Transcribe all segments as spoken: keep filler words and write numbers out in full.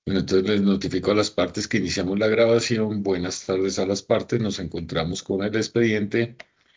Bueno, entonces les notifico a las partes que iniciamos la grabación. Buenas tardes a las partes. Nos encontramos con el expediente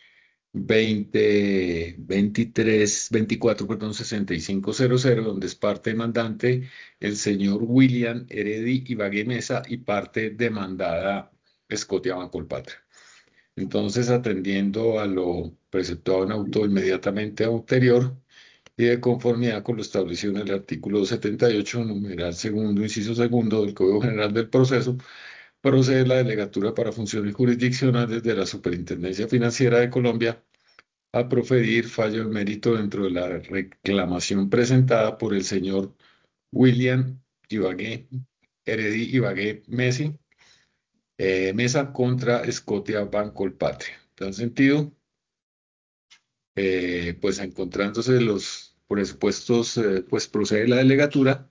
veinte veintitrés veinticuatro, perdón, sesenta y cinco cero cero, donde es parte demandante el señor William Heredi Ibagué Mesa y parte demandada Scotia Bancolpatria. Entonces, atendiendo a lo preceptuado en auto inmediatamente anterior, y de conformidad con lo establecido en el artículo setenta y ocho, numeral segundo, inciso segundo del Código General del Proceso, procede la delegatura para funciones jurisdiccionales de la Superintendencia Financiera de Colombia a proferir fallo de mérito dentro de la reclamación presentada por el señor William Ibagué, Heredi Ibagué Messi, eh, Mesa contra Scotia Bancolpatria. En tal sentido, eh, pues encontrándose los presupuestos, eh, pues procede la delegatura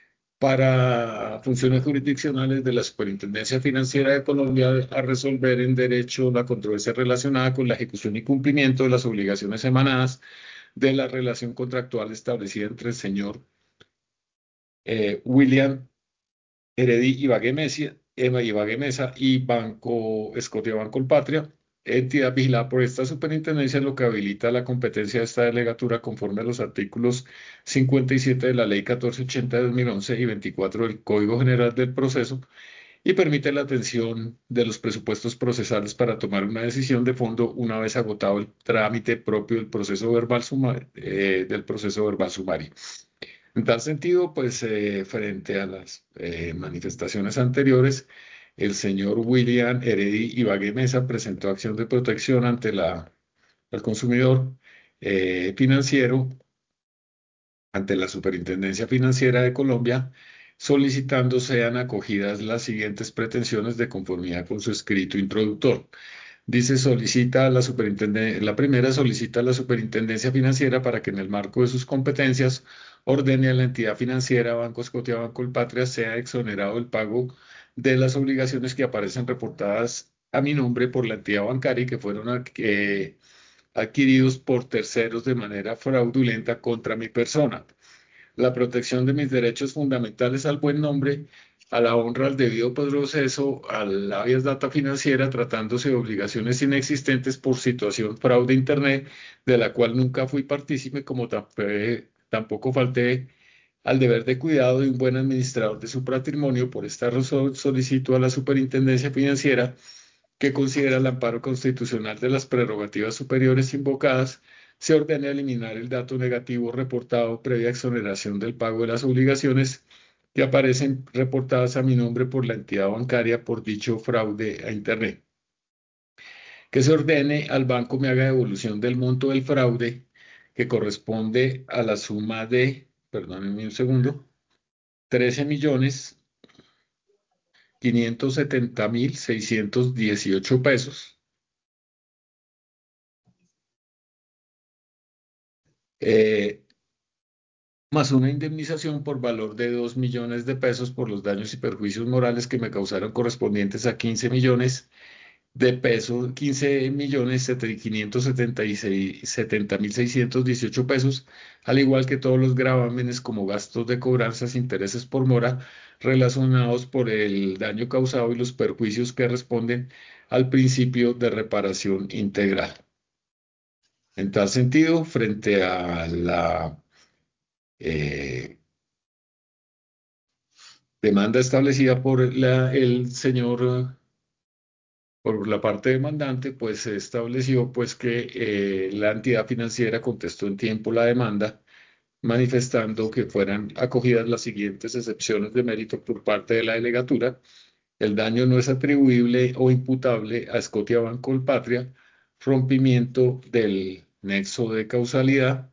para funciones jurisdiccionales de la Superintendencia Financiera de Colombia a resolver en derecho la controversia relacionada con la ejecución y cumplimiento de las obligaciones emanadas de la relación contractual establecida entre el señor eh, William Heredia Ibagué Mesa, Eva Ibagué Mesa y Banco Scotia Bancolpatria, entidad vigilada por esta superintendencia, lo que habilita la competencia de esta delegatura conforme a los artículos cincuenta y siete de la Ley catorce ochenta de dos mil once y veinticuatro del Código General del Proceso y permite la atención de los presupuestos procesales para tomar una decisión de fondo una vez agotado el trámite propio del proceso verbal suma- eh, del proceso verbal sumario. En tal sentido, pues eh, frente a las eh, manifestaciones anteriores, el señor William Heredi Ibagué Mesa presentó acción de protección ante la, el consumidor eh, financiero, ante la Superintendencia Financiera de Colombia, solicitando sean acogidas las siguientes pretensiones de conformidad con su escrito introductor. Dice, solicita a la superintendencia, la primera solicita a la Superintendencia Financiera para que en el marco de sus competencias ordene a la entidad financiera Banco Scotia Banco Patria sea exonerado el pago de las obligaciones que aparecen reportadas a mi nombre por la entidad bancaria y que fueron adqu- eh, adquiridos por terceros de manera fraudulenta contra mi persona, la protección de mis derechos fundamentales al buen nombre, a la honra, al debido proceso, a la habeas data financiera, tratándose de obligaciones inexistentes por situación fraude Internet, de la cual nunca fui partícipe, como tamp- tampoco falté al deber de cuidado de un buen administrador de su patrimonio. Por esta razón solicito a la Superintendencia Financiera que considera el amparo constitucional de las prerrogativas superiores invocadas, se ordena eliminar el dato negativo reportado previa exoneración del pago de las obligaciones que aparecen reportadas a mi nombre por la entidad bancaria por dicho fraude a Internet. Que se ordene al banco me haga devolución del monto del fraude que corresponde a la suma de, perdónenme un segundo, trece millones quinientos setenta mil seiscientos dieciocho pesos. Eh, Más una indemnización por valor de dos millones de pesos por los daños y perjuicios morales que me causaron correspondientes a quince millones de pesos, quince millones quinientos setenta y seis setenta mil seiscientos dieciocho pesos, al igual que todos los gravámenes como gastos de cobranzas, intereses por mora relacionados por el daño causado y los perjuicios que responden al principio de reparación integral. En tal sentido, frente a la eh, demanda establecida por la- el señor, por la parte demandante, pues se estableció pues que eh, la entidad financiera contestó en tiempo la demanda, manifestando que fueran acogidas las siguientes excepciones de mérito por parte de la delegatura. El daño no es atribuible o imputable a Scotia Banco Patria, rompimiento del nexo de causalidad.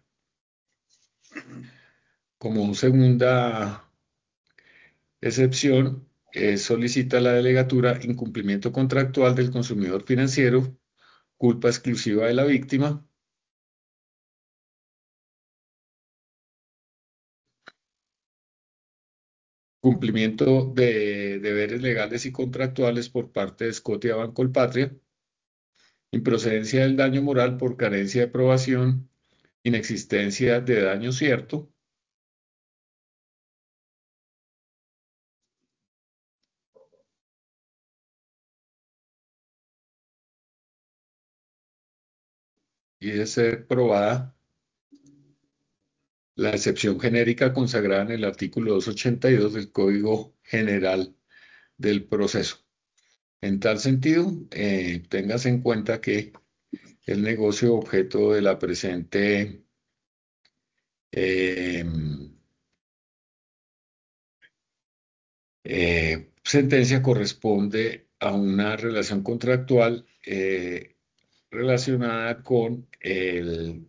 Como segunda excepción, eh, solicita la delegatura incumplimiento contractual del consumidor financiero, culpa exclusiva de la víctima, cumplimiento de deberes legales y contractuales por parte de Scotia Bancolpatria, improcedencia del daño moral por carencia de probación, inexistencia de daño cierto, y de ser probada la excepción genérica consagrada en el artículo doscientos ochenta y dos del Código General del Proceso. En tal sentido, eh, tengas en cuenta que el negocio objeto de la presente eh, eh, sentencia corresponde a una relación contractual eh, relacionada con el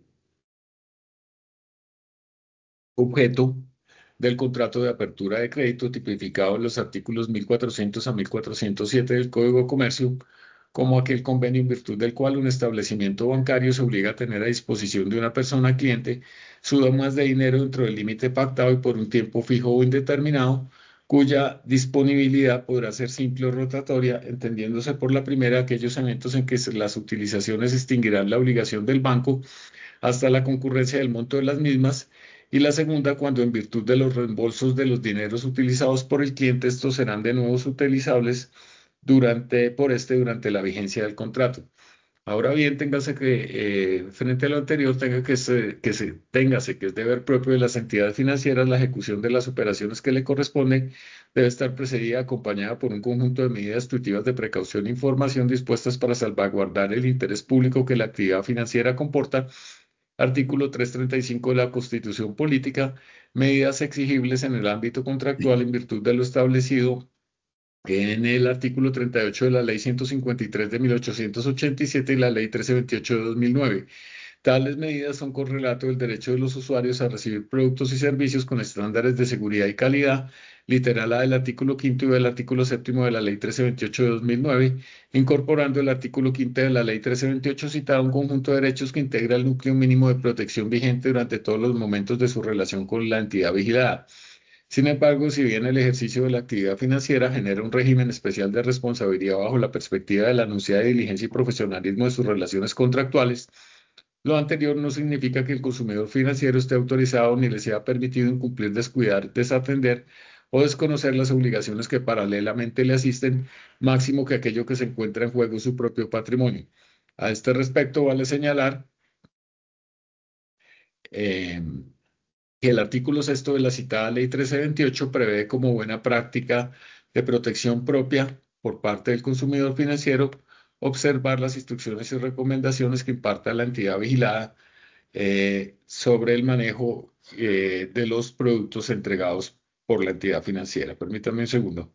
objeto del contrato de apertura de crédito tipificado en los artículos mil cuatrocientos a mil cuatrocientos siete del Código de Comercio, como aquel convenio en virtud del cual un establecimiento bancario se obliga a tener a disposición de una persona cliente sumas de dinero dentro del límite pactado y por un tiempo fijo o indeterminado, cuya disponibilidad podrá ser simple o rotatoria, entendiéndose por la primera aquellos eventos en que las utilizaciones extinguirán la obligación del banco hasta la concurrencia del monto de las mismas, y la segunda cuando en virtud de los reembolsos de los dineros utilizados por el cliente, estos serán de nuevo utilizables durante, por este durante la vigencia del contrato. Ahora bien, téngase que, eh, frente a lo anterior, tenga que se, que se, téngase que es deber propio de las entidades financieras la ejecución de las operaciones que le corresponden debe estar precedida, acompañada por un conjunto de medidas instructivas de precaución e información dispuestas para salvaguardar el interés público que la actividad financiera comporta. Artículo trescientos treinta y cinco de la Constitución Política, medidas exigibles en el ámbito contractual en virtud de lo establecido en el artículo treinta y ocho de la Ley ciento cincuenta y tres de mil ochocientos ochenta y siete y la Ley trescientos veintiocho de dos mil nueve. Tales medidas son correlato del derecho de los usuarios a recibir productos y servicios con estándares de seguridad y calidad, literal A del artículo quinto y del artículo séptimo de la Ley trescientos veintiocho de dos mil nueve, incorporando el artículo quinto de la Ley trescientos veintiocho citado un conjunto de derechos que integra el núcleo mínimo de protección vigente durante todos los momentos de su relación con la entidad vigilada. Sin embargo, si bien el ejercicio de la actividad financiera genera un régimen especial de responsabilidad bajo la perspectiva de la anunciada diligencia y profesionalismo de sus relaciones contractuales, lo anterior no significa que el consumidor financiero esté autorizado ni le sea permitido incumplir, descuidar, desatender o desconocer las obligaciones que paralelamente le asisten, máximo que aquello que se encuentra en juego es su propio patrimonio. A este respecto, vale señalar eh, que el artículo sexto de la citada Ley trescientos veintiocho prevé como buena práctica de protección propia por parte del consumidor financiero observar las instrucciones y recomendaciones que imparta la entidad vigilada eh, sobre el manejo eh, de los productos entregados por la entidad financiera. Permítame un segundo.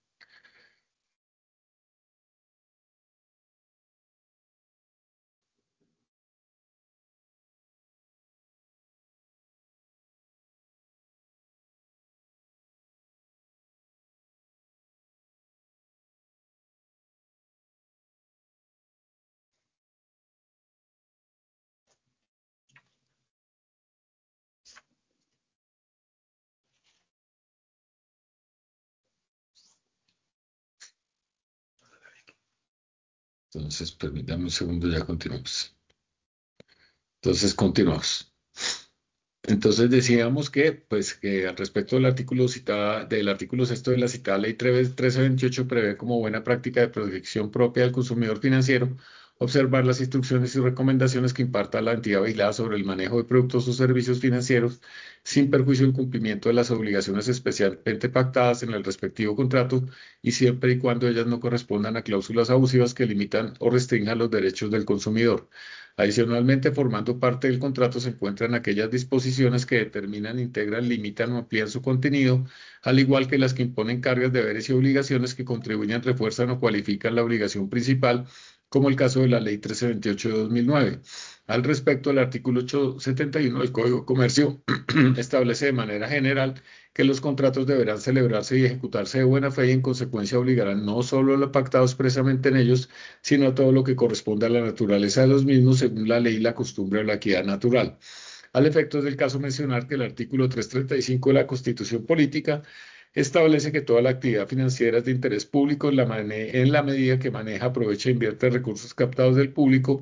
Entonces, permítame un segundo, ya continuamos. Entonces, continuamos. Entonces decíamos que, pues, que al respecto del artículo citada, del artículo sexto de la citada ley trece veintiocho prevé como buena práctica de protección propia del consumidor financiero observar las instrucciones y recomendaciones que imparta la entidad vigilada sobre el manejo de productos o servicios financieros sin perjuicio del cumplimiento de las obligaciones especialmente pactadas en el respectivo contrato y siempre y cuando ellas no correspondan a cláusulas abusivas que limitan o restrinjan los derechos del consumidor. Adicionalmente, formando parte del contrato se encuentran aquellas disposiciones que determinan, integran, limitan o amplían su contenido, al igual que las que imponen cargas, deberes y obligaciones que contribuyen, refuerzan o cualifican la obligación principal, como el caso de la Ley trescientos veintiocho de dos mil nueve. Al respecto, el artículo ochocientos setenta y uno del Código de Comercio establece de manera general que los contratos deberán celebrarse y ejecutarse de buena fe y en consecuencia obligarán no solo a lo pactado expresamente en ellos, sino a todo lo que corresponde a la naturaleza de los mismos según la ley, la costumbre o la equidad natural. Al efecto es del caso mencionar que el artículo trescientos treinta y cinco de la Constitución Política establece que toda la actividad financiera es de interés público en la, en la medida que maneja, aprovecha e invierte recursos captados del público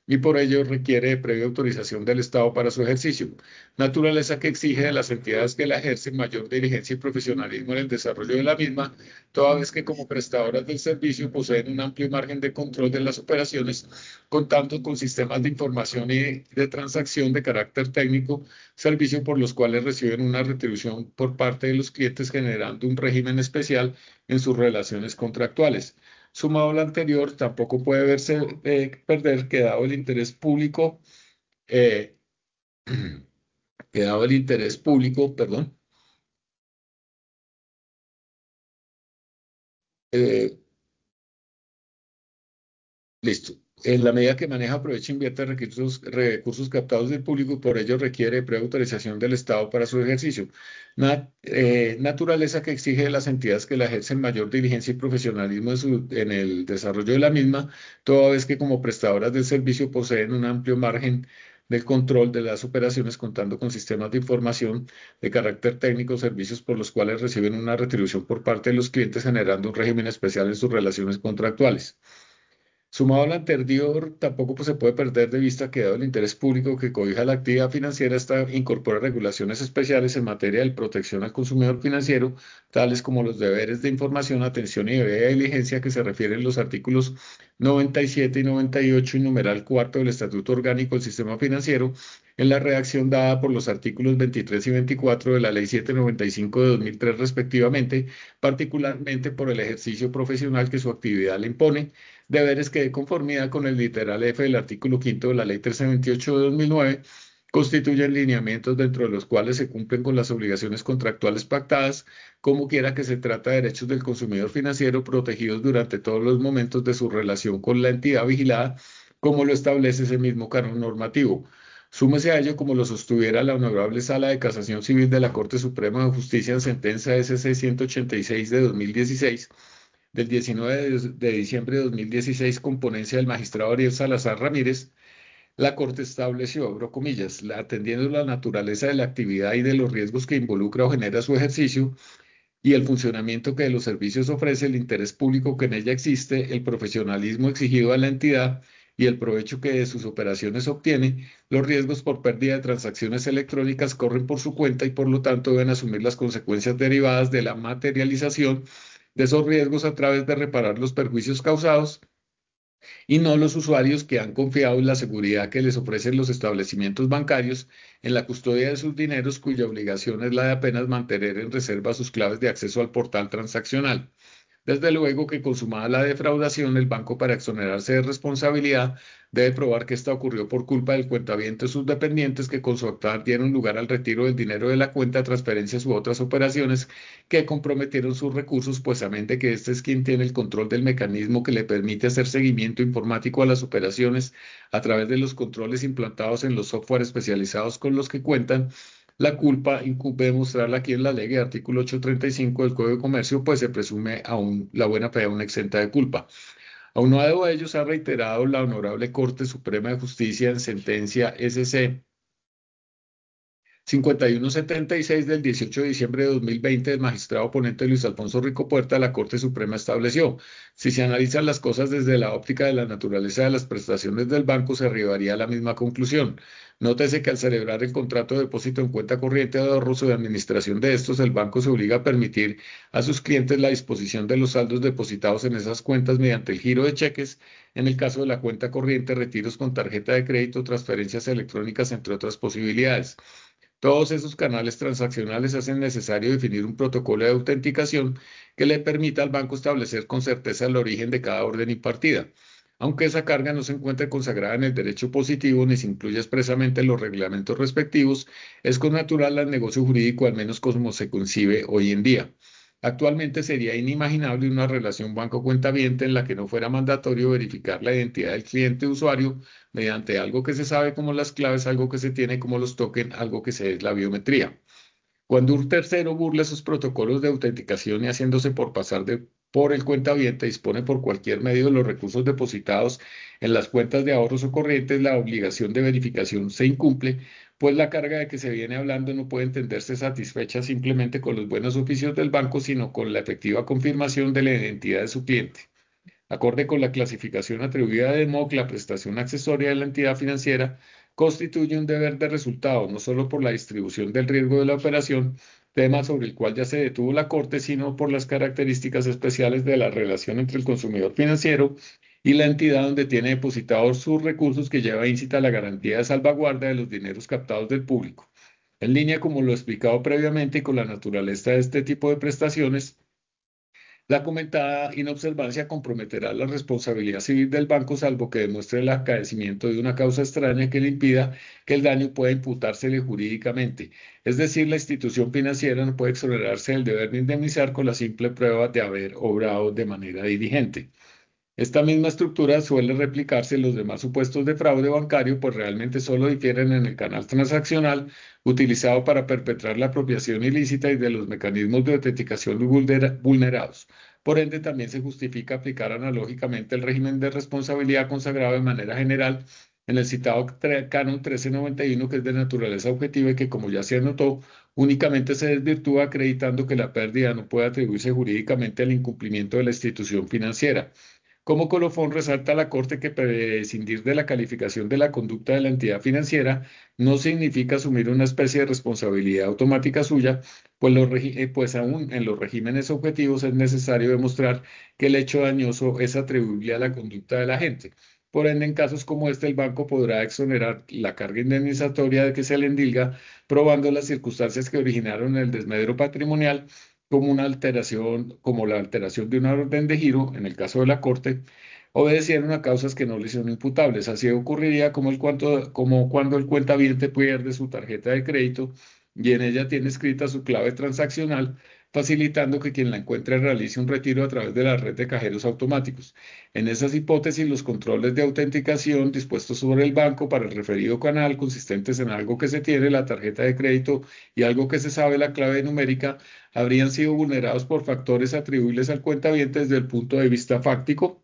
y por ello requiere de previa autorización del Estado para su ejercicio, naturaleza que exige de las entidades que la ejercen mayor diligencia y profesionalismo en el desarrollo de la misma, toda vez que como prestadoras del servicio poseen un amplio margen de control de las operaciones, contando con sistemas de información y de transacción de carácter técnico, servicio por los cuales reciben una retribución por parte de los clientes, generando un régimen especial en sus relaciones contractuales. Sumado a lo anterior, tampoco puede verse eh, perder que dado el interés público, eh, que dado el interés público, perdón, eh, listo. En la medida que maneja, aprovecha e invierte recursos, recursos captados del público y por ello requiere previa autorización del Estado para su ejercicio. Na- eh, naturaleza que exige de las entidades que la ejercen mayor diligencia y profesionalismo en, su- en el desarrollo de la misma, toda vez que como prestadoras del servicio poseen un amplio margen del control de las operaciones, contando con sistemas de información de carácter técnico, servicios por los cuales reciben una retribución por parte de los clientes, generando un régimen especial en sus relaciones contractuales. Sumado al anterior, tampoco pues, se puede perder de vista que dado el interés público que cobija la actividad financiera, esta incorpora regulaciones especiales en materia de protección al consumidor financiero, tales como los deberes de información, atención y debida diligencia que se refieren los artículos noventa y siete y noventa y ocho y numeral cuarto del Estatuto Orgánico del Sistema Financiero, en la redacción dada por los artículos veintitrés y veinticuatro de la Ley setecientos noventa y cinco de dos mil tres respectivamente, particularmente por el ejercicio profesional que su actividad le impone, deberes que de conformidad con el literal F del artículo quinto de la Ley trescientos veintiocho de dos mil nueve constituyen lineamientos dentro de los cuales se cumplen con las obligaciones contractuales pactadas, como quiera que se trata de derechos del consumidor financiero protegidos durante todos los momentos de su relación con la entidad vigilada, como lo establece ese mismo canon normativo. Súmese a ello como lo sostuviera la Honorable Sala de Casación Civil de la Corte Suprema de Justicia en sentencia S C ciento ochenta y seis de dos mil dieciséis, del diecinueve de, de diciembre de dos mil dieciséis, con ponencia del magistrado Ariel Salazar Ramírez, la Corte estableció, abro comillas, la, atendiendo la naturaleza de la actividad y de los riesgos que involucra o genera su ejercicio y el funcionamiento que de los servicios ofrece, el interés público que en ella existe, el profesionalismo exigido a la entidad y el provecho que de sus operaciones obtiene, los riesgos por pérdida de transacciones electrónicas corren por su cuenta y por lo tanto deben asumir las consecuencias derivadas de la materialización de esos riesgos a través de reparar los perjuicios causados y no los usuarios que han confiado en la seguridad que les ofrecen los establecimientos bancarios en la custodia de sus dineros, cuya obligación es la de apenas mantener en reserva sus claves de acceso al portal transaccional. Desde luego que consumada la defraudación, el banco, para exonerarse de responsabilidad, debe probar que esta ocurrió por culpa del cuentaviente de sus dependientes que con su actuar dieron lugar al retiro del dinero de la cuenta, transferencias u otras operaciones que comprometieron sus recursos, pues amén de que este es quien tiene el control del mecanismo que le permite hacer seguimiento informático a las operaciones a través de los controles implantados en los software especializados con los que cuentan. La culpa incumbe demostrarla aquí en la ley, artículo ochocientos treinta y cinco del Código de Comercio, pues se presume aún la buena fe aún exenta de culpa. Aunado a ellos, ha reiterado la Honorable Corte Suprema de Justicia en sentencia S C cincuenta y uno setenta y seis del dieciocho de diciembre de dos mil veinte, el magistrado ponente Luis Alfonso Rico Puerta, la Corte Suprema estableció: si se analizan las cosas desde la óptica de la naturaleza de las prestaciones del banco, se arribaría a la misma conclusión. Nótese que al celebrar el contrato de depósito en cuenta corriente de ahorros o de administración de estos, el banco se obliga a permitir a sus clientes la disposición de los saldos depositados en esas cuentas mediante el giro de cheques, en el caso de la cuenta corriente, retiros con tarjeta de crédito, transferencias electrónicas, entre otras posibilidades. Todos esos canales transaccionales hacen necesario definir un protocolo de autenticación que le permita al banco establecer con certeza el origen de cada orden impartida. Aunque esa carga no se encuentre consagrada en el derecho positivo ni se incluye expresamente en los reglamentos respectivos, es connatural al negocio jurídico, al menos como se concibe hoy en día. Actualmente sería inimaginable una relación banco-cuentaviente en la que no fuera mandatorio verificar la identidad del cliente usuario mediante algo que se sabe como las claves, algo que se tiene como los tokens, algo que se es la biometría. Cuando un tercero burla esos protocolos de autenticación y haciéndose por pasar de, por el cuentaviente, dispone por cualquier medio de los recursos depositados en las cuentas de ahorros o corrientes, la obligación de verificación se incumple, pues la carga de que se viene hablando no puede entenderse satisfecha simplemente con los buenos oficios del banco, sino con la efectiva confirmación de la identidad de su cliente. Acorde con la clasificación atribuida de MOC, la prestación accesoria de la entidad financiera constituye un deber de resultado, no solo por la distribución del riesgo de la operación, tema sobre el cual ya se detuvo la Corte, sino por las características especiales de la relación entre el consumidor financiero y la entidad donde tiene depositados sus recursos, que lleva íncita la garantía de salvaguarda de los dineros captados del público. En línea, como lo he explicado previamente, y con la naturaleza de este tipo de prestaciones, la comentada inobservancia comprometerá la responsabilidad civil del banco, salvo que demuestre el acaecimiento de una causa extraña que le impida que el daño pueda imputársele jurídicamente. Es decir, la institución financiera no puede exonerarse del deber de indemnizar con la simple prueba de haber obrado de manera diligente. Esta misma estructura suele replicarse en los demás supuestos de fraude bancario, pues realmente solo difieren en el canal transaccional utilizado para perpetrar la apropiación ilícita y de los mecanismos de autenticación vulnera- vulnerados. Por ende, también se justifica aplicar analógicamente el régimen de responsabilidad consagrado de manera general en el citado tre- Canon mil trescientos noventa y uno, que es de naturaleza objetiva y que, como ya se anotó, únicamente se desvirtúa acreditando que la pérdida no puede atribuirse jurídicamente al incumplimiento de la institución financiera. Como colofón, resalta la Corte que prescindir de la calificación de la conducta de la entidad financiera no significa asumir una especie de responsabilidad automática suya, pues, los regi- eh, pues aún en los regímenes objetivos es necesario demostrar que el hecho dañoso es atribuible a la conducta de la gente. Por ende, en casos como este, el banco podrá exonerar la carga indemnizatoria de que se le endilga, probando las circunstancias que originaron el desmedro patrimonial, como una alteración, como la alteración de una orden de giro, en el caso de la Corte, obedecieron a causas que no le son imputables. Así ocurriría como, el cuanto- como cuando el cuentaviente pierde su tarjeta de crédito y en ella tiene escrita su clave transaccional, facilitando que quien la encuentre realice un retiro a través de la red de cajeros automáticos. En esas hipótesis, los controles de autenticación dispuestos sobre el banco para el referido canal, consistentes en algo que se tiene, la tarjeta de crédito, y algo que se sabe, la clave numérica, habrían sido vulnerados por factores atribuibles al cuentaviente desde el punto de vista fáctico,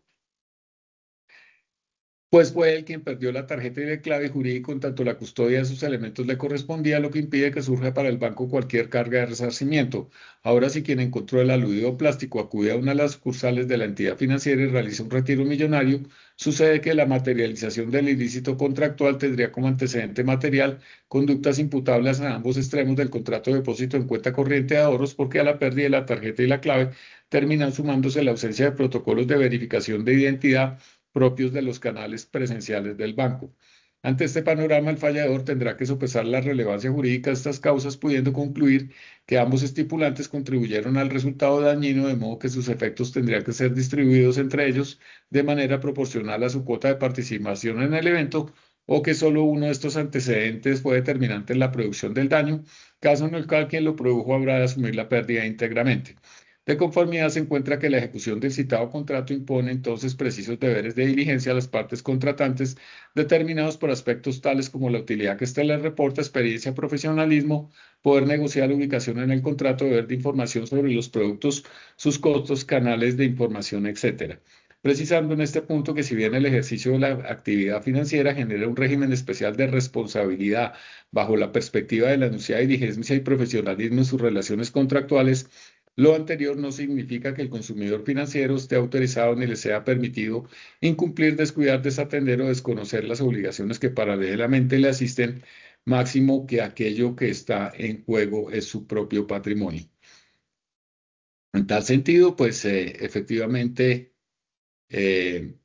pues fue él quien perdió la tarjeta y la clave jurídico en tanto la custodia de sus elementos le correspondía, lo que impide que surja para el banco cualquier carga de resarcimiento. Ahora, si quien encontró el aludido plástico acude a una de las sucursales de la entidad financiera y realiza un retiro millonario, sucede que la materialización del ilícito contractual tendría como antecedente material conductas imputables a ambos extremos del contrato de depósito en cuenta corriente de ahorros, porque a la pérdida de la tarjeta y la clave terminan sumándose la ausencia de protocolos de verificación de identidad propios de los canales presenciales del banco. Ante este panorama, el fallador tendrá que sopesar la relevancia jurídica de estas causas, pudiendo concluir que ambos estipulantes contribuyeron al resultado dañino, de modo que sus efectos tendrían que ser distribuidos entre ellos de manera proporcional a su cuota de participación en el evento, o que solo uno de estos antecedentes fue determinante en la producción del daño, caso en el cual quien lo produjo habrá de asumir la pérdida íntegramente. De conformidad, se encuentra que la ejecución del citado contrato impone entonces precisos deberes de diligencia a las partes contratantes, determinados por aspectos tales como la utilidad que éste les reporta, experiencia, profesionalismo, poder negociar la ubicación en el contrato, deber de información sobre los productos, sus costos, canales de información, etcétera. Precisando en este punto que, si bien el ejercicio de la actividad financiera genera un régimen especial de responsabilidad bajo la perspectiva de la anunciada diligencia y profesionalismo en sus relaciones contractuales, lo anterior no significa que el consumidor financiero esté autorizado ni le sea permitido incumplir, descuidar, desatender o desconocer las obligaciones que paralelamente le asisten, máximo que aquello que está en juego es su propio patrimonio. En tal sentido, pues eh, efectivamente, eh,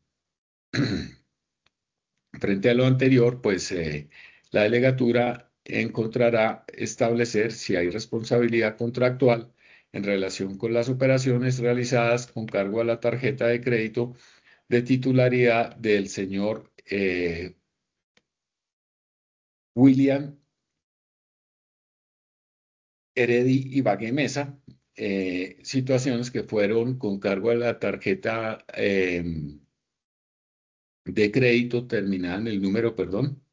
frente a lo anterior, pues eh, la delegatura encontrará establecer si hay responsabilidad contractual en relación con las operaciones realizadas con cargo a la tarjeta de crédito de titularidad del señor eh, William Heredi Ibagué Mesa, eh, situaciones que fueron con cargo a la tarjeta eh, de crédito terminada en el número, perdón,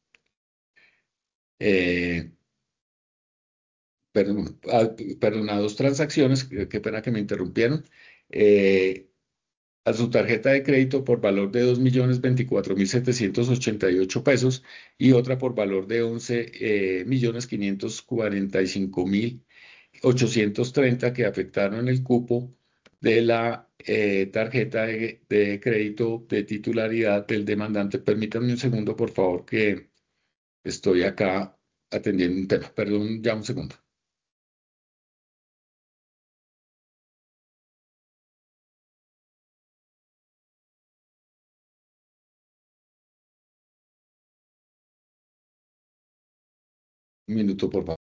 eh, perdón, ah, perdón, a dos transacciones, qué qué pena que me interrumpieron, eh, a su tarjeta de crédito por valor de dos millones veinticuatro mil setecientos ochenta y ocho pesos y otra por valor de once eh, millones quinientos cuarenta y cinco mil ochocientos treinta, que afectaron el cupo de la eh, tarjeta de, de crédito de titularidad del demandante. Permítanme un segundo, por favor, que estoy acá atendiendo un tema. Perdón, ya un segundo. Un minuto, por favor.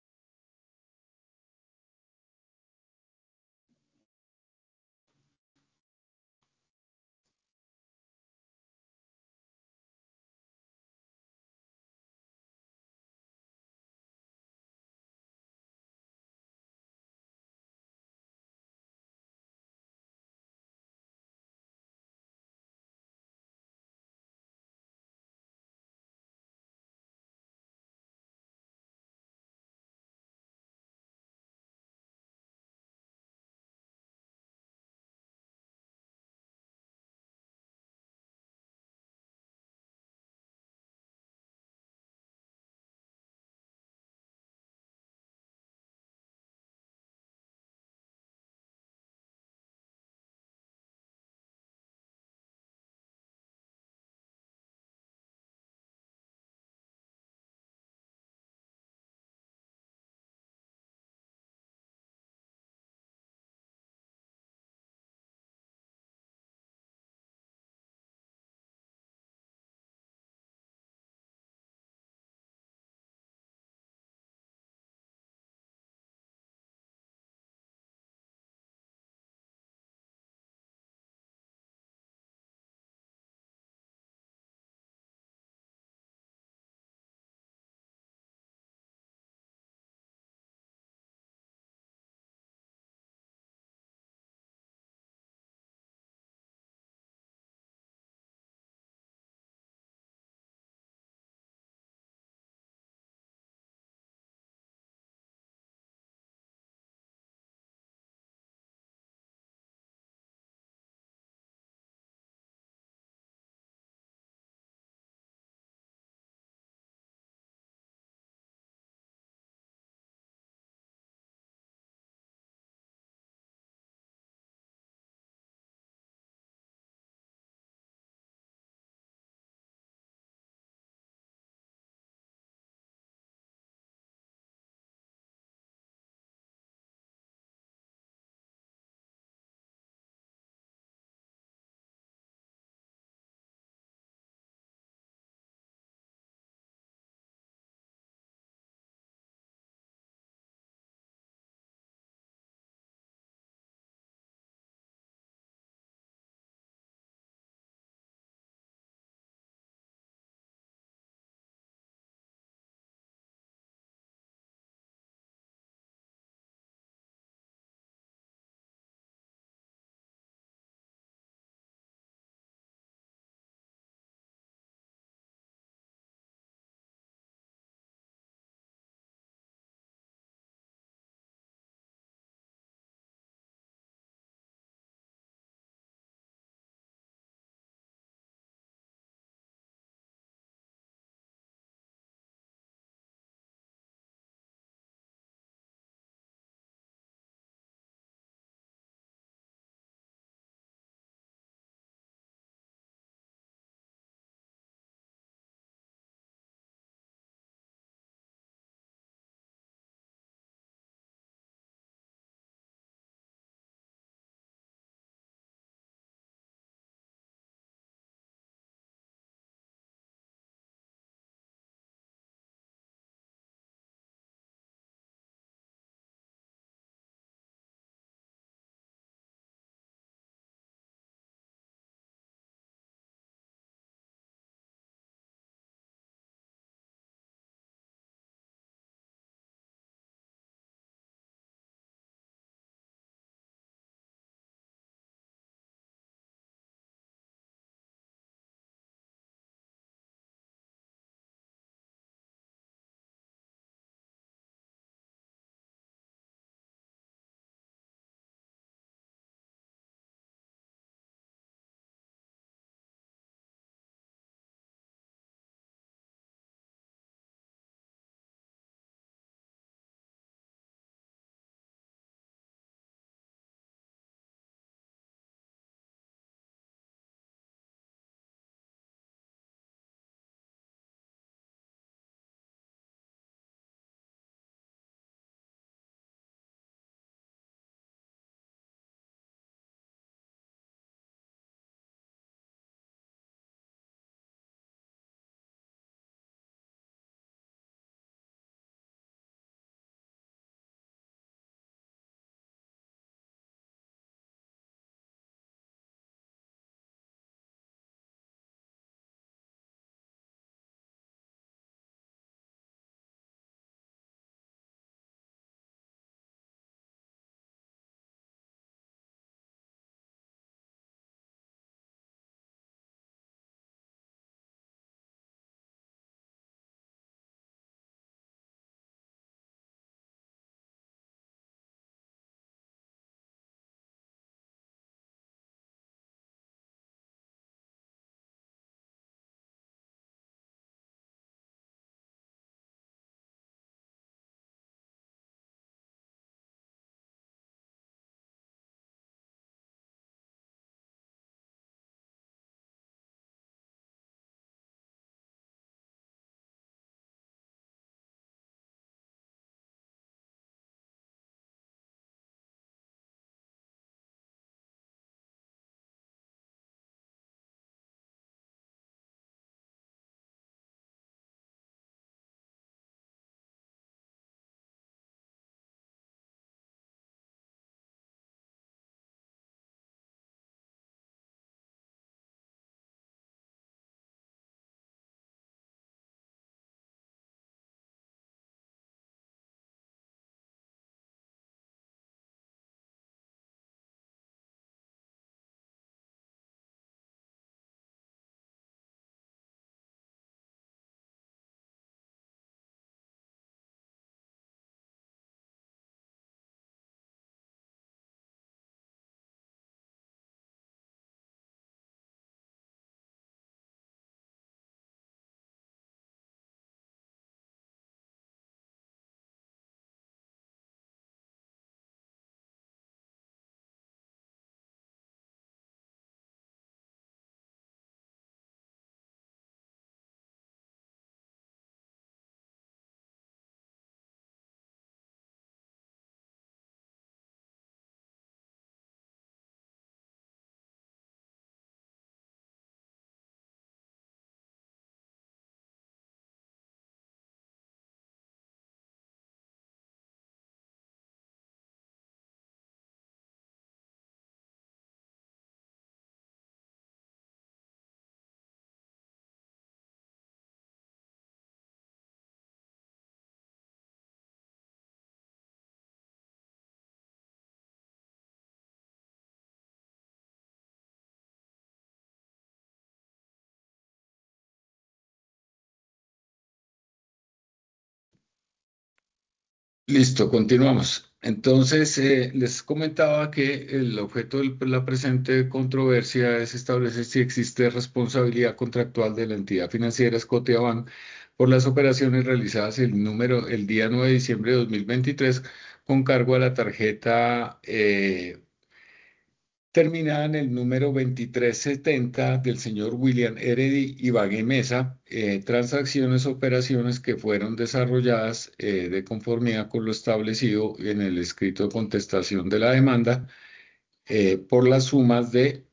Listo, continuamos. Entonces, eh, les comentaba que el objeto de la presente controversia es establecer si existe responsabilidad contractual de la entidad financiera Scotiabank por las operaciones realizadas el número, el día nueve de diciembre de dos mil veintitrés con cargo a la tarjeta eh, terminada en el número veintitrés setenta del señor William Heredy Ibagué Mesa, eh, transacciones, operaciones que fueron desarrolladas eh, de conformidad con lo establecido en el escrito de contestación de la demanda eh, por las sumas de,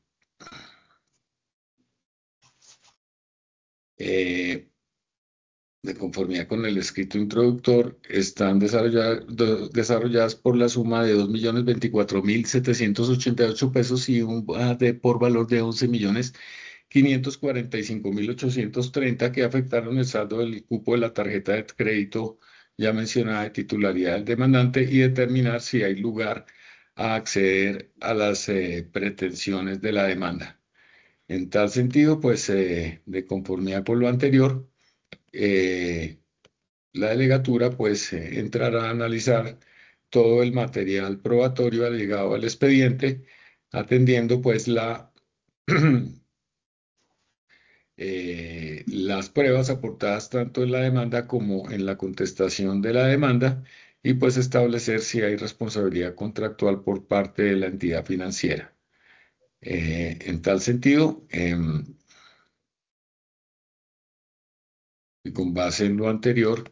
eh, de conformidad con el escrito introductor, están desarrolladas, desarrolladas por la suma de dos millones veinticuatro mil setecientos ochenta y ocho pesos y un ah, de, por valor de once millones quinientos cuarenta y cinco mil ochocientos treinta que afectaron el saldo del cupo de la tarjeta de crédito ya mencionada de titularidad del demandante y determinar si hay lugar a acceder a las eh, pretensiones de la demanda. En tal sentido, pues eh, de conformidad con lo anterior, eh, la delegatura pues eh, entrará a analizar todo el material probatorio allegado al expediente, atendiendo pues la eh, las pruebas aportadas tanto en la demanda como en la contestación de la demanda y pues establecer si hay responsabilidad contractual por parte de la entidad financiera. Eh, en tal sentido, em, y con base en lo anterior,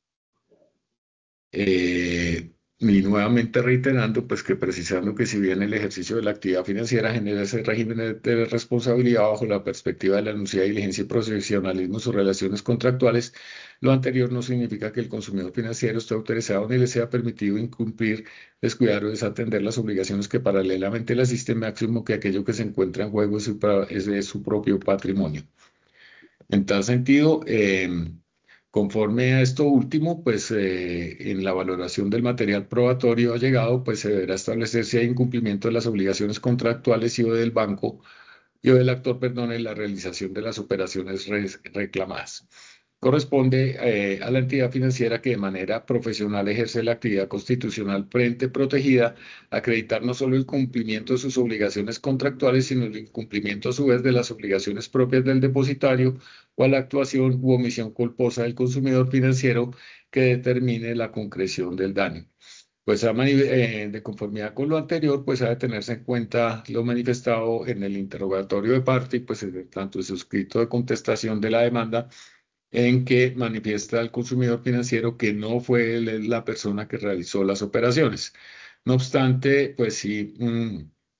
Eh, y nuevamente reiterando, pues que precisando que si bien el ejercicio de la actividad financiera genera ese régimen de, de responsabilidad bajo la perspectiva de la anunciada diligencia y profesionalismo en sus relaciones contractuales, lo anterior no significa que el consumidor financiero esté autorizado ni le sea permitido incumplir, descuidar o desatender las obligaciones que paralelamente le asisten máximo que aquello que se encuentra en juego es su, pra- es de su propio patrimonio. En tal sentido, eh, conforme a esto último, pues eh, en la valoración del material probatorio allegado, pues se deberá establecer si hay incumplimiento de las obligaciones contractuales y o del banco y o del actor, perdón, en la realización de las operaciones res- reclamadas. Corresponde eh, a la entidad financiera que de manera profesional ejerce la actividad constitucional frente protegida, acreditar no solo el cumplimiento de sus obligaciones contractuales, sino el incumplimiento a su vez de las obligaciones propias del depositario o a la actuación u omisión culposa del consumidor financiero que determine la concreción del daño. Pues a mani- eh, de conformidad con lo anterior, pues ha de tenerse en cuenta lo manifestado en el interrogatorio de parte y pues en el- tanto en su escrito de contestación de la demanda en que manifiesta al consumidor financiero que no fue él la persona que realizó las operaciones. No obstante, pues sí mm,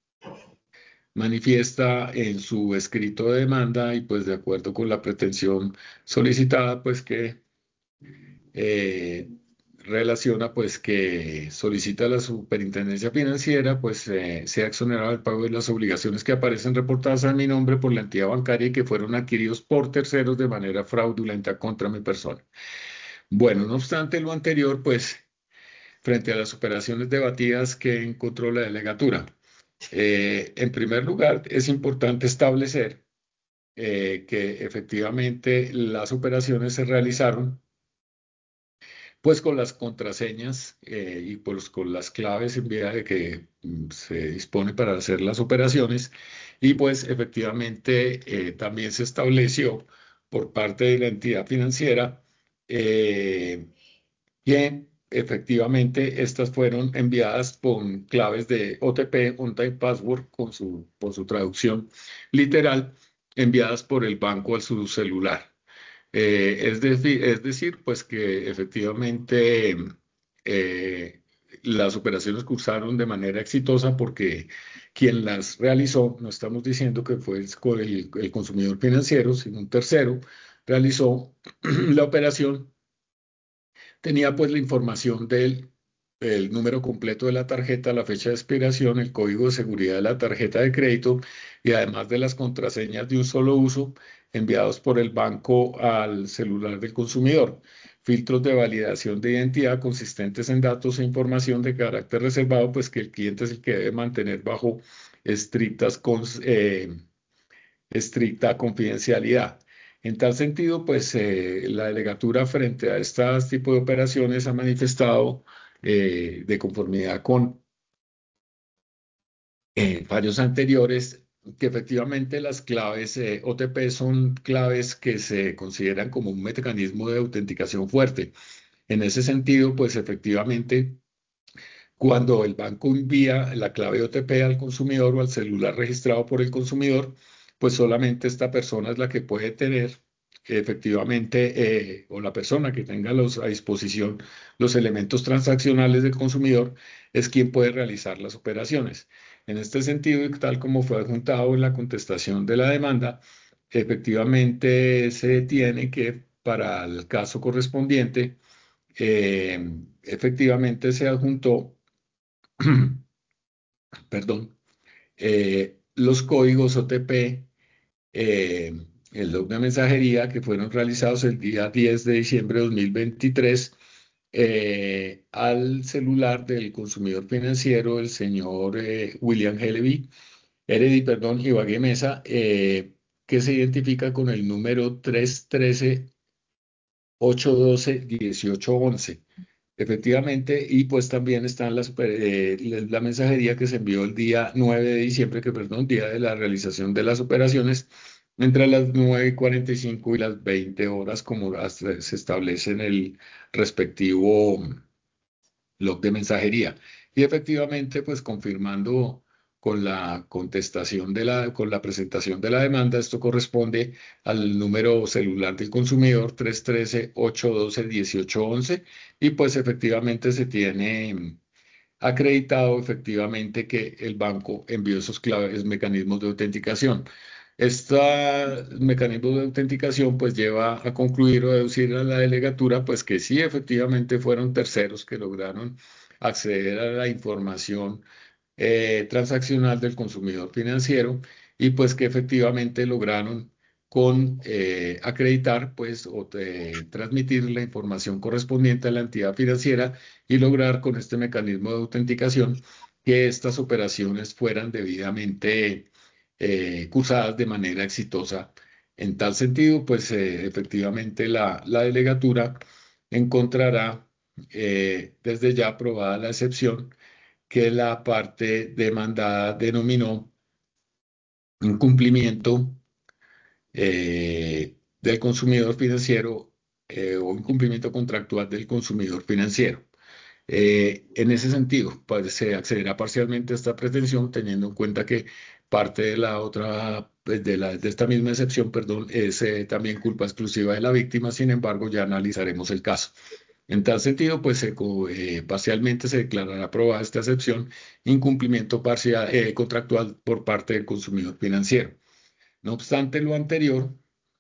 manifiesta en su escrito de demanda y pues de acuerdo con la pretensión solicitada, pues que eh, relaciona pues que solicita a la superintendencia financiera pues eh, sea exonerado del pago de las obligaciones que aparecen reportadas a mi nombre por la entidad bancaria y que fueron adquiridos por terceros de manera fraudulenta contra mi persona. Bueno, no obstante lo anterior, pues frente a las operaciones debatidas que encontró la delegatura, eh, en primer lugar es importante establecer eh, que efectivamente las operaciones se realizaron pues con las contraseñas eh, y pues con las claves en vía de que mm, se dispone para hacer las operaciones y pues efectivamente eh, también se estableció por parte de la entidad financiera eh, que efectivamente estas fueron enviadas con claves de O T P, On Time Password, con su, por su traducción literal, enviadas por el banco a su celular. Eh, es decir, es decir, pues que efectivamente eh, las operaciones cursaron de manera exitosa porque quien las realizó, no estamos diciendo que fue el, el el consumidor financiero, sino un tercero, realizó la operación. Tenía pues la información del el número completo de la tarjeta, la fecha de expiración, el código de seguridad de la tarjeta de crédito y además de las contraseñas de un solo uso enviados por el banco al celular del consumidor. Filtros de validación de identidad consistentes en datos e información de carácter reservado, pues que el cliente es el que debe mantener bajo estrictas cons- eh, estricta confidencialidad. En tal sentido, pues eh, la delegatura frente a este tipo de operaciones ha manifestado eh, de conformidad con eh, fallos anteriores, que efectivamente las claves eh, O T P son claves que se consideran como un mecanismo de autenticación fuerte. En ese sentido, pues efectivamente, cuando el banco envía la clave O T P al consumidor o al celular registrado por el consumidor, pues solamente esta persona es la que puede tener efectivamente, eh, o la persona que tenga los, a disposición los elementos transaccionales del consumidor, es quien puede realizar las operaciones. En este sentido, y tal como fue adjuntado en la contestación de la demanda, efectivamente se tiene que, para el caso correspondiente, eh, efectivamente se adjuntó perdón, eh, los códigos O T P, eh, el log de mensajería que fueron realizados el día diez de diciembre de dos mil veintitrés eh, al celular del consumidor financiero, el señor eh, William Heleby, Heredy, perdón, Ibagué Mesa, eh, que se identifica con el número tres uno tres, ocho uno dos, uno ocho uno uno. Efectivamente, y pues también están las, eh, la la mensajería que se envió el día nueve de diciembre, que perdón, día de la realización de las operaciones, entre las nueve y cuarenta y cinco y las veinte horas, como hasta se establece en el respectivo log de mensajería. Y efectivamente, pues confirmando con la contestación de la, con la presentación de la demanda, esto corresponde al número celular del consumidor tres uno tres, ocho uno dos, uno ocho uno uno y pues efectivamente se tiene acreditado efectivamente que el banco envió esos claves, mecanismos de autenticación. Este mecanismo de autenticación pues lleva a concluir o a deducir a la delegatura pues que sí efectivamente fueron terceros que lograron acceder a la información eh, transaccional del consumidor financiero y pues que efectivamente lograron con eh, acreditar pues o eh, transmitir la información correspondiente a la entidad financiera y lograr con este mecanismo de autenticación que estas operaciones fueran debidamente eh, cursadas de manera exitosa. En tal sentido, pues eh, efectivamente la, la delegatura encontrará eh, desde ya aprobada la excepción que la parte demandada denominó incumplimiento eh, del consumidor financiero eh, o incumplimiento contractual del consumidor financiero. Eh, en ese sentido, pues, se accederá parcialmente a esta pretensión, teniendo en cuenta que parte de la otra, pues, de la, de esta misma excepción, perdón, es eh, también culpa exclusiva de la víctima. Sin embargo, ya analizaremos el caso. En tal sentido, pues se co- eh, parcialmente se declarará aprobada esta excepción, incumplimiento parcial, eh, contractual por parte del consumidor financiero. No obstante lo anterior,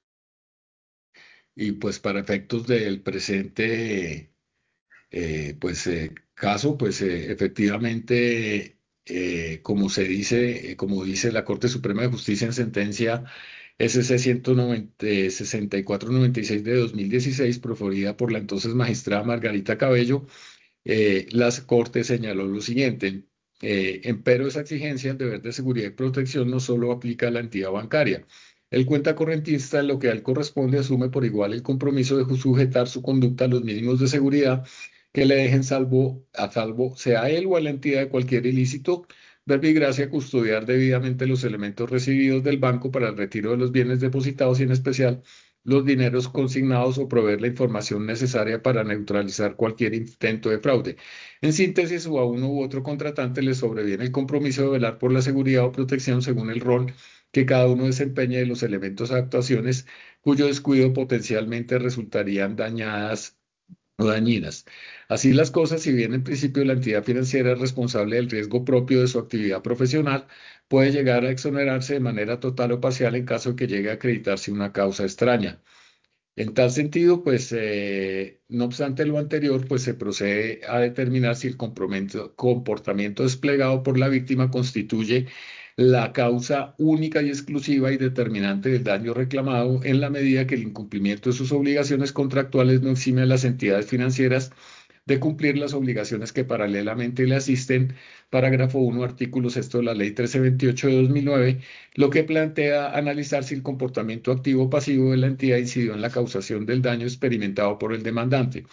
y pues para efectos del presente eh, pues eh, caso, pues eh, efectivamente, eh, como se dice, eh, como dice la Corte Suprema de Justicia en sentencia S C ciento sesenta y cuatro noventa y seis de dos mil dieciséis, proferida por la entonces magistrada Margarita Cabello, eh, la Corte señaló lo siguiente: eh, empero esa exigencia, el deber de seguridad y protección no solo aplica a la entidad bancaria. El cuenta correntista, en lo que a él corresponde, asume por igual el compromiso de sujetar su conducta a los mínimos de seguridad que le dejen salvo a salvo, sea él o a la entidad de cualquier ilícito, verbigracia, custodiar debidamente los elementos recibidos del banco para el retiro de los bienes depositados y en especial los dineros consignados o proveer la información necesaria para neutralizar cualquier intento de fraude. En síntesis, o a uno u otro contratante le sobreviene el compromiso de velar por la seguridad o protección según el rol que cada uno desempeñe de los elementos de actuaciones cuyo descuido potencialmente resultarían dañadas o dañinas. Así las cosas, si bien en principio la entidad financiera es responsable del riesgo propio de su actividad profesional, puede llegar a exonerarse de manera total o parcial en caso de que llegue a acreditarse una causa extraña. En tal sentido, pues, eh, no obstante lo anterior, pues se procede a determinar si el comprometo- comportamiento desplegado por la víctima constituye la causa única y exclusiva y determinante del daño reclamado en la medida que el incumplimiento de sus obligaciones contractuales no exime a las entidades financieras de cumplir las obligaciones que paralelamente le asisten, parágrafo uno, artículo sexto de la Ley trece veintiocho de dos mil nueve, lo que plantea analizar si el comportamiento activo o pasivo de la entidad incidió en la causación del daño experimentado por el demandante.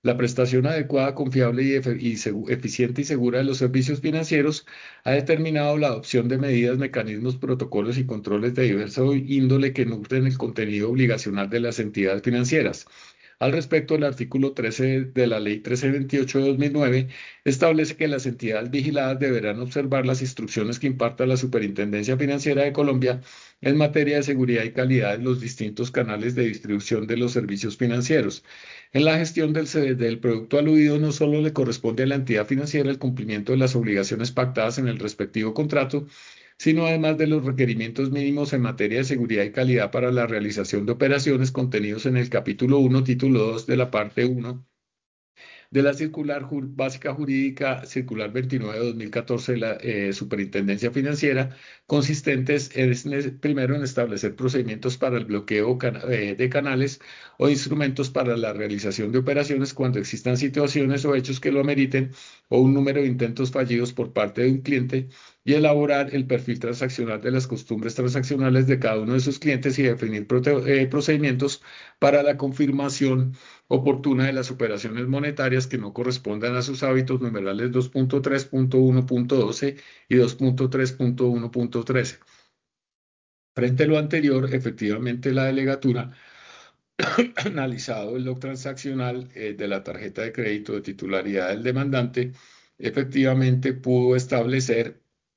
la prestación adecuada, confiable y, efe- y segu- eficiente y segura de los servicios financieros, ha determinado la adopción de medidas, mecanismos, protocolos y controles de diverso índole que nutren el contenido obligacional de las entidades financieras. Al respecto, el artículo trece de la Ley trece veintiocho de dos mil nueve establece que las entidades vigiladas deberán observar las instrucciones que imparta la Superintendencia Financiera de Colombia en materia de seguridad y calidad en los distintos canales de distribución de los servicios financieros. En la gestión del, se- del producto aludido no solo le corresponde a la entidad financiera el cumplimiento de las obligaciones pactadas en el respectivo contrato, sino además de los requerimientos mínimos en materia de seguridad y calidad para la realización de operaciones contenidos en el capítulo uno, título dos de la parte uno de la Circular Jur- Básica Jurídica Circular veintinueve de dos mil catorce de la eh, Superintendencia Financiera, consistentes en, en- primero en establecer procedimientos para el bloqueo cana- eh, de canales o instrumentos para la realización de operaciones cuando existan situaciones o hechos que lo ameriten o un número de intentos fallidos por parte de un cliente y elaborar el perfil transaccional de las costumbres transaccionales de cada uno de sus clientes y definir prote- eh, procedimientos para la confirmación oportuna de las operaciones monetarias que no correspondan a sus hábitos numerales dos punto tres punto uno punto doce y dos punto tres punto uno punto trece. Frente a lo anterior, efectivamente la delegatura ha analizado el log transaccional eh, de la tarjeta de crédito de titularidad del demandante, efectivamente pudo establecer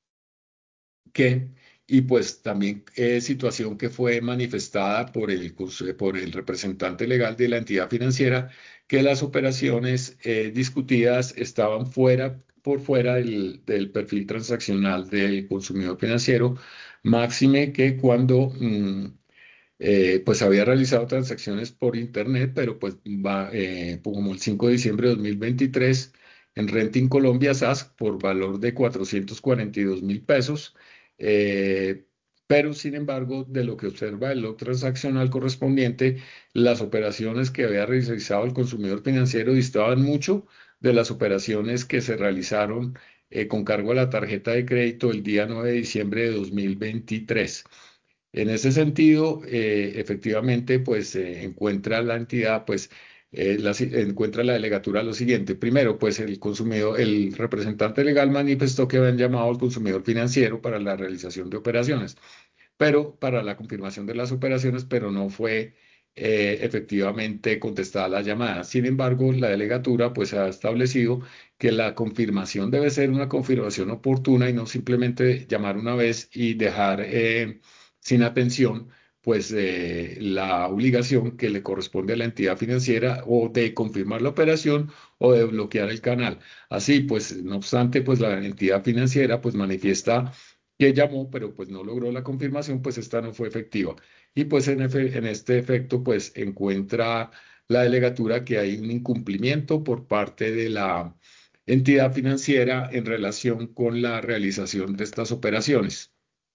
que, y pues también eh, situación que fue manifestada por el, cons- por el representante legal de la entidad financiera, que las operaciones eh, discutidas estaban fuera, por fuera del, del perfil transaccional del consumidor financiero, máxime que cuando mm, eh, pues había realizado transacciones por internet, pero pues va, eh, como el cinco de diciembre de dos mil veintitrés en Renting Colombia S A S por valor de cuatrocientos cuarenta y dos mil pesos, eh, pero sin embargo, de lo que observa el log transaccional correspondiente, las operaciones que había realizado el consumidor financiero distaban mucho de las operaciones que se realizaron eh, con cargo a la tarjeta de crédito el día nueve de diciembre de dos mil veintitrés. En ese sentido, eh, efectivamente, pues se encuentra la entidad, pues eh, la si- encuentra la delegatura lo siguiente. Primero, pues el consumidor, el representante legal manifestó que habían llamado al consumidor financiero para la realización de operaciones, pero para la confirmación de las operaciones, pero no fue eh, efectivamente contestada la llamada. Sin embargo, la delegatura pues ha establecido que la confirmación debe ser una confirmación oportuna y no simplemente llamar una vez y dejar eh, sin atención pues eh, la obligación que le corresponde a la entidad financiera o de confirmar la operación o de bloquear el canal. Así pues, no obstante, pues la entidad financiera pues manifiesta que llamó, pero pues no logró la confirmación, pues esta no fue efectiva. Y pues en, efe- en este efecto, pues encuentra la delegatura que hay un incumplimiento por parte de la entidad financiera en relación con la realización de estas operaciones.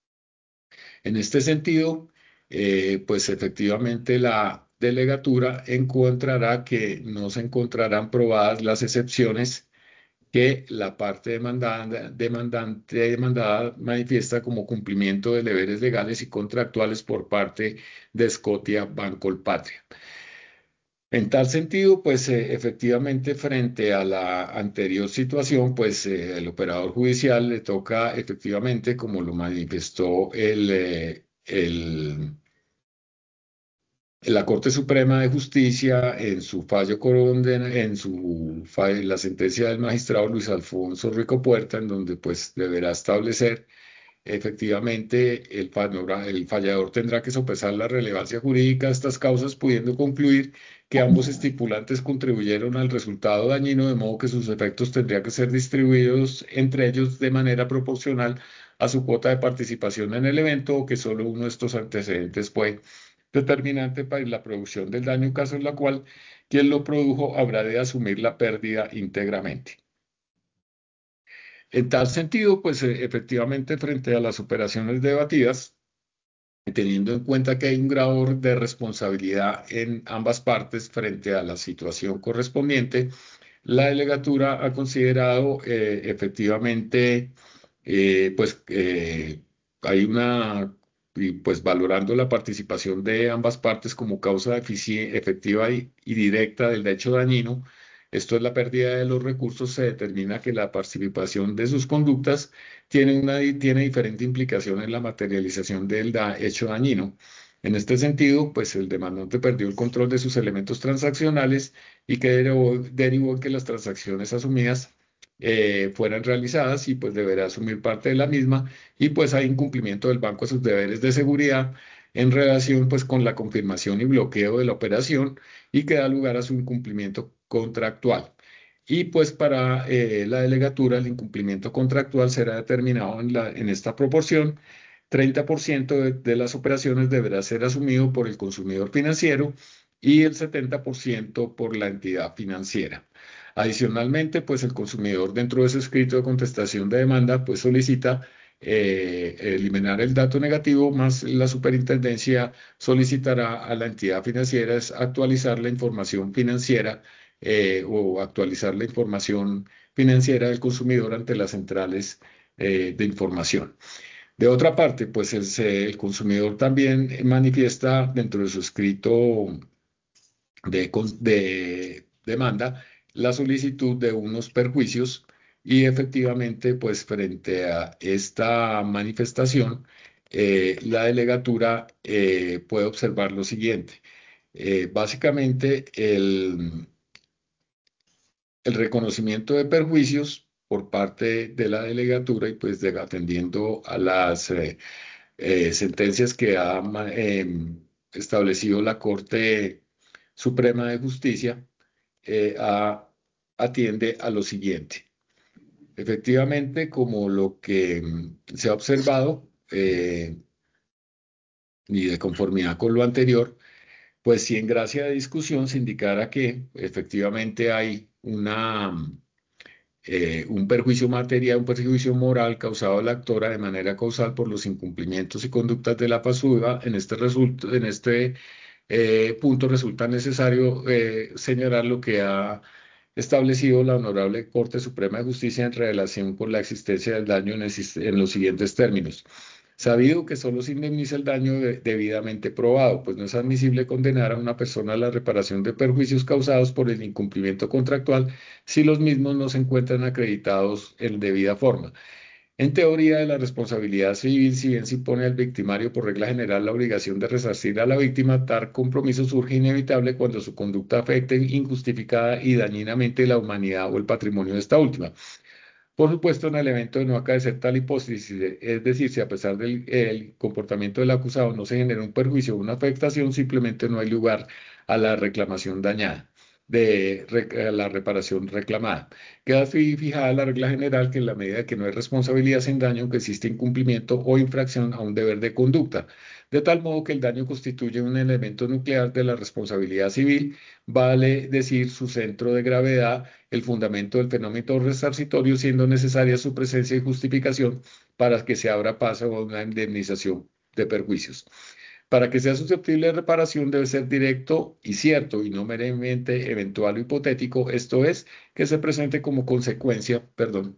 En este sentido, eh, pues efectivamente la delegatura encontrará que no se encontrarán probadas las excepciones que la parte demandada, demandante demandada manifiesta como cumplimiento de deberes legales y contractuales por parte de Scotia Bancolpatria. En tal sentido, pues eh, efectivamente frente a la anterior situación, pues eh, el operador judicial le toca efectivamente, como lo manifestó el, eh, el la Corte Suprema de Justicia, en su fallo condena- en su fa- en la sentencia del magistrado Luis Alfonso Rico Puerta, en donde pues deberá establecer efectivamente el, fa- el fallador tendrá que sopesar la relevancia jurídica de estas causas, pudiendo concluir que ambos estipulantes contribuyeron al resultado dañino, de modo que sus efectos tendrían que ser distribuidos entre ellos de manera proporcional a su cuota de participación en el evento, o que solo uno de estos antecedentes fue determinante para la producción del daño, caso en la cual quien lo produjo habrá de asumir la pérdida íntegramente. En tal sentido, pues eh, efectivamente frente a las operaciones debatidas, teniendo en cuenta que hay un grado de responsabilidad en ambas partes frente a la situación correspondiente, la delegatura ha considerado eh, efectivamente, eh, pues eh, hay una, y pues valorando la participación de ambas partes como causa efici- efectiva y, y directa del hecho dañino, esto es la pérdida de los recursos, se determina que la participación de sus conductas tiene, una, tiene diferente implicación en la materialización del da- hecho dañino. En este sentido, pues el demandante perdió el control de sus elementos transaccionales y que derivó, derivó en que las transacciones asumidas eh, fueran realizadas y pues deberá asumir parte de la misma y pues hay incumplimiento del banco a sus deberes de seguridad en relación pues con la confirmación y bloqueo de la operación y que da lugar a su incumplimiento contractual. Y pues para eh, la delegatura el incumplimiento contractual será determinado en, la, en esta proporción. treinta por ciento de, de las operaciones deberá ser asumido por el consumidor financiero y el setenta por ciento por la entidad financiera. Adicionalmente, pues el consumidor dentro de su escrito de contestación de demanda, pues solicita eh, eliminar el dato negativo, más la superintendencia solicitará a la entidad financiera es actualizar la información financiera eh, o actualizar la información financiera del consumidor ante las centrales eh, de información. De otra parte, pues el, se- el consumidor también manifiesta dentro de su escrito de, con- de demanda la solicitud de unos perjuicios y efectivamente, pues frente a esta manifestación, eh, la delegatura eh, puede observar lo siguiente. Eh, básicamente, el, el reconocimiento de perjuicios por parte de la delegatura y pues de, atendiendo a las eh, eh, sentencias que ha ma- em, establecido la Corte Suprema de Justicia, eh, a- atiende a lo siguiente. Efectivamente, como lo que mm, se ha observado, eh, y de conformidad con lo anterior, pues si en gracia de discusión se indicara que efectivamente hay una, mm, eh, un perjuicio material, un perjuicio moral causado a la actora de manera causal por los incumplimientos y conductas de la pasiva, en este, result- en este eh, punto resulta necesario eh, señalar lo que ha establecido la Honorable Corte Suprema de Justicia en relación con la existencia del daño en, exist- en los siguientes términos. Sabido que solo se indemniza el daño de- debidamente probado, pues no es admisible condenar a una persona a la reparación de perjuicios causados por el incumplimiento contractual si los mismos no se encuentran acreditados en debida forma. En teoría de la responsabilidad civil, si bien se impone al victimario por regla general la obligación de resarcir a la víctima, tal compromiso surge inevitable cuando su conducta afecte injustificada y dañinamente la humanidad o el patrimonio de esta última. Por supuesto, en el evento de no acaecer tal hipótesis, es decir, si a pesar del el comportamiento del acusado no se genera un perjuicio o una afectación, simplemente no hay lugar a la reclamación dañada, de re- a la reparación reclamada. Queda fi- fijada la regla general que en la medida que no hay responsabilidad sin daño, que existe incumplimiento o infracción a un deber de conducta, de tal modo que el daño constituye un elemento nuclear de la responsabilidad civil, vale decir su centro de gravedad, el fundamento del fenómeno resarcitorio, siendo necesaria su presencia y justificación para que se abra paso a una indemnización de perjuicios. Para que sea susceptible de reparación debe ser directo y cierto y no meramente eventual o hipotético, esto es, que se presente como consecuencia, perdón,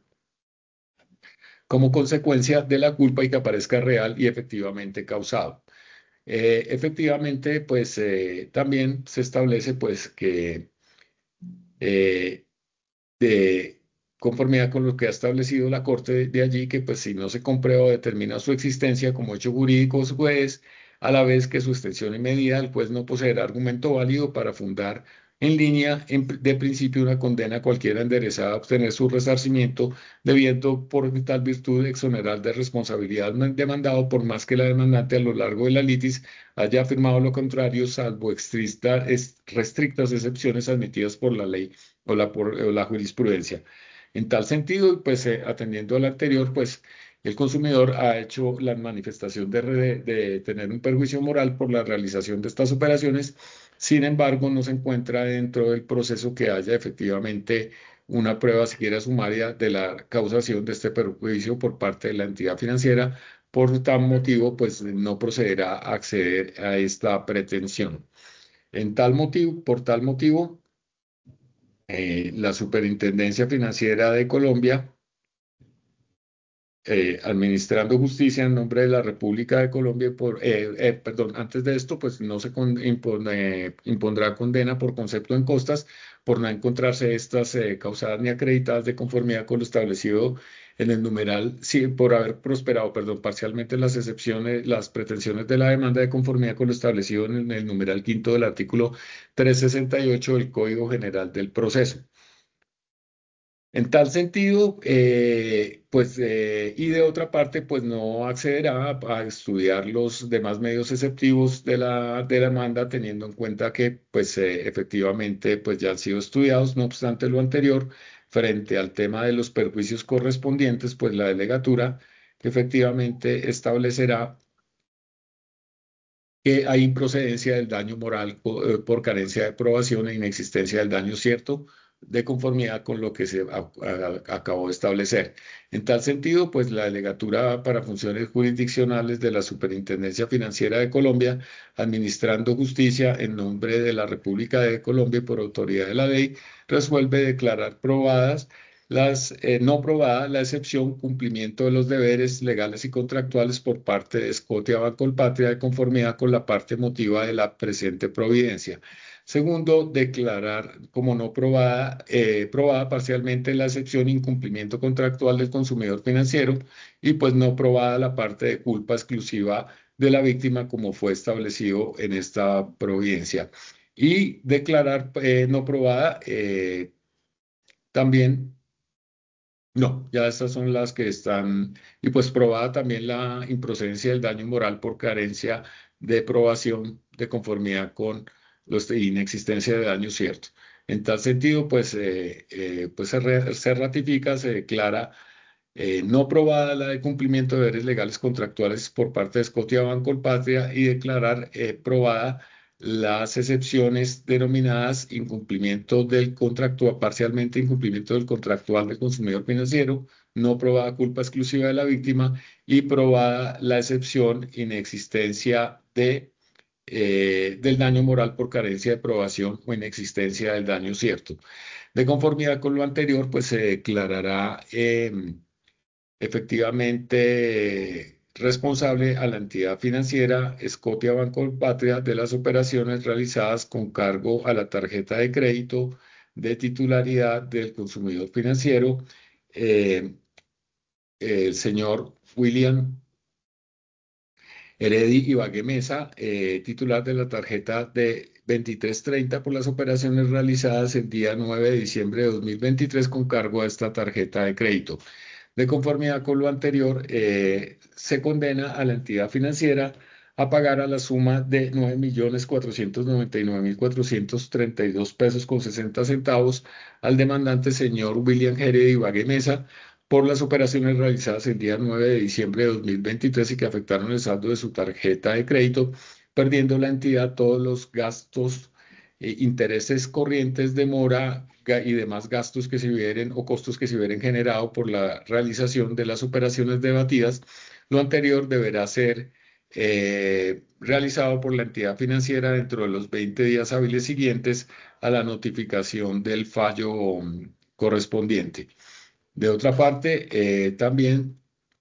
como consecuencia de la culpa y que aparezca real y efectivamente causado. Eh, efectivamente, pues eh, también se establece pues que eh, de conformidad con lo que ha establecido la Corte de, de allí, que pues si no se comprueba o determina su existencia como hecho jurídico, su juez, a la vez que su extensión y medida, el juez no poseerá argumento válido para fundar en línea en pr- de principio una condena cualquiera enderezada a obtener su resarcimiento, debiendo por tal virtud exonerar de responsabilidad al demandado, por más que la demandante a lo largo de la litis haya afirmado lo contrario, salvo extrista- es- restrictas excepciones admitidas por la ley o la, por, o la jurisprudencia. En tal sentido, pues eh, atendiendo al anterior, pues el consumidor ha hecho la manifestación de, re- de tener un perjuicio moral por la realización de estas operaciones. Sin embargo, no se encuentra dentro del proceso que haya efectivamente una prueba siquiera sumaria de la causación de este perjuicio por parte de la entidad financiera. Por tal motivo, pues no procederá a acceder a esta pretensión. En tal motivo, por tal motivo, eh, la Superintendencia Financiera de Colombia eh, administrando justicia en nombre de la República de Colombia, por, eh, eh, perdón, antes de esto, pues no se con- impone- impondrá condena por concepto en costas por no encontrarse estas eh, causadas ni acreditadas de conformidad con lo establecido en el numeral, sí, por haber prosperado, perdón, parcialmente las excepciones, las pretensiones de la demanda de conformidad con lo establecido en el, el numeral quinto del artículo trescientos sesenta y ocho del Código General del Proceso. En tal sentido, eh, pues, eh, y de otra parte, pues no accederá a, a estudiar los demás medios exceptivos de la, de la demanda, teniendo en cuenta que, pues, eh, efectivamente, pues ya han sido estudiados. No obstante lo anterior, frente al tema de los perjuicios correspondientes, pues la delegatura efectivamente establecerá que hay improcedencia del daño moral co- eh, por carencia de probación e inexistencia del daño cierto de conformidad con lo que se a- a- acabó de establecer. En tal sentido, pues la delegatura para funciones jurisdiccionales de la Superintendencia Financiera de Colombia, administrando justicia en nombre de la República de Colombia y por autoridad de la ley, resuelve declarar probadas las, eh, no probada la excepción cumplimiento de los deberes legales y contractuales por parte de Scotia Bancolpatria de conformidad con la parte motiva de la presente providencia. Segundo, declarar como no probada, eh, probada parcialmente la excepción incumplimiento contractual del consumidor financiero y pues no probada la parte de culpa exclusiva de la víctima como fue establecido en esta providencia. Y declarar eh, no probada eh, también no, ya estas son las que están, y pues probada también la improcedencia del daño moral por carencia de probación de conformidad con los de inexistencia de daño cierto. En tal sentido, pues, eh, eh, pues se, re- se ratifica, se declara eh, no probada la de cumplimiento de deberes legales contractuales por parte de Scotiabank Colpatria y declarar eh, probada las excepciones denominadas incumplimiento del contractual, parcialmente incumplimiento del contractual del consumidor financiero, no probada culpa exclusiva de la víctima y probada la excepción inexistencia de, eh, del daño moral por carencia de probación o inexistencia del daño cierto. De conformidad con lo anterior, pues se declarará em, efectivamente responsable a la entidad financiera Scotia Banco Patria de las operaciones realizadas con cargo a la tarjeta de crédito de titularidad del consumidor financiero, eh, el señor William Heredi Ibague Mesa, eh, titular de la tarjeta de veintitrés treinta por las operaciones realizadas el día nueve de diciembre de dos mil veintitrés con cargo a esta tarjeta de crédito. De conformidad con lo anterior, eh, se condena a la entidad financiera a pagar a la suma de nueve millones cuatrocientos noventa y nueve mil cuatrocientos treinta y dos pesos con sesenta centavos al demandante señor William Jerez Ibague Mesa por las operaciones realizadas el día nueve de diciembre de dos mil veintitrés y que afectaron el saldo de su tarjeta de crédito, perdiendo la entidad todos los gastos, eh, intereses corrientes de mora ga- y demás gastos que se hubieren o costos que se hubieren generado por la realización de las operaciones debatidas. Lo anterior deberá ser eh, realizado por la entidad financiera dentro de los veinte días hábiles siguientes a la notificación del fallo mm, correspondiente. De otra parte, eh, también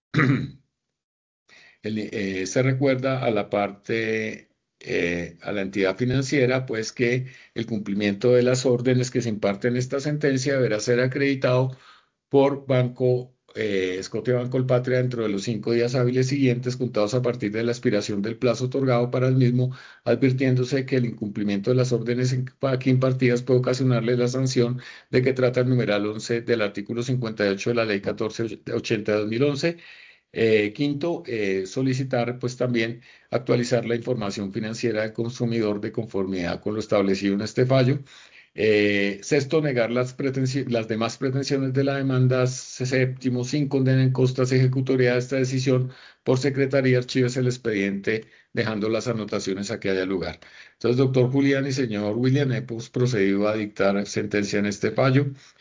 el- eh, se recuerda a la parte, eh, a la entidad financiera, pues que el cumplimiento de las órdenes que se imparten en esta sentencia deberá ser acreditado por Banco, eh, Scotiabank Colpatria dentro de los cinco días hábiles siguientes, contados a partir de la expiración del plazo otorgado para el mismo, advirtiéndose que el incumplimiento de las órdenes en- aquí impartidas puede ocasionarle la sanción de que trata el numeral once del artículo cincuenta y ocho de la Ley catorce ochenta de dos mil once. Eh, quinto, eh, solicitar pues también actualizar la información financiera del consumidor de conformidad con lo establecido en este fallo. Eh, sexto, negar las, pretensi- las demás pretensiones de la demanda. Séptimo, sin condena en costas ejecutoria de esta decisión por secretaría, archivos el expediente, dejando las anotaciones a que haya lugar. Entonces, doctor Julián y señor William, hemos procedido a dictar sentencia en este fallo.